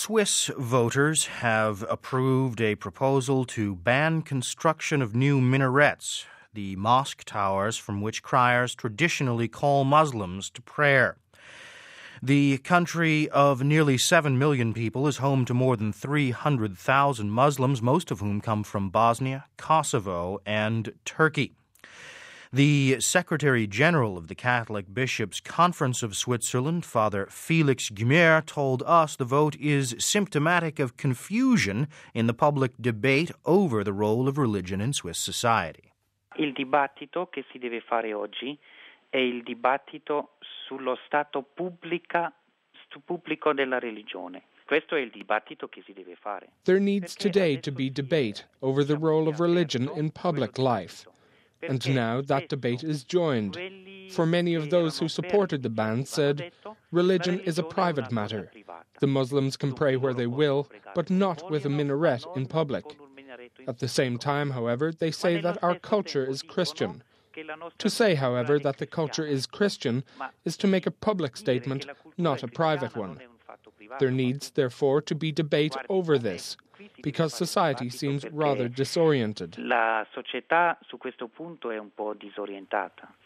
Swiss voters have approved a proposal to ban construction of new minarets, the mosque towers from which criers traditionally call Muslims to prayer. The country of nearly 7 million people is home to more than 300,000 Muslims, most of whom come from Bosnia, Kosovo, and Turkey. The Secretary General of the Catholic Bishops' Conference of Switzerland, Father Felix Gmür, told us the vote is symptomatic of confusion in the public debate over the role of religion in Swiss society. Il dibattito che si deve fare oggi è il dibattito sullo stato pubblico della religione. Questo è il dibattito che si deve fare. There needs today to be debate over the role of religion in public life. And now that debate is joined. For many of those who supported the ban said, religion is a private matter. The Muslims can pray where they will, but not with a minaret in public. At the same time, however, they say that our culture is Christian. To say, however, that the culture is Christian is to make a public statement, not a private one. There needs, therefore, to be debate over this, because society seems rather disoriented. La società su questo punto è un po' disorientata.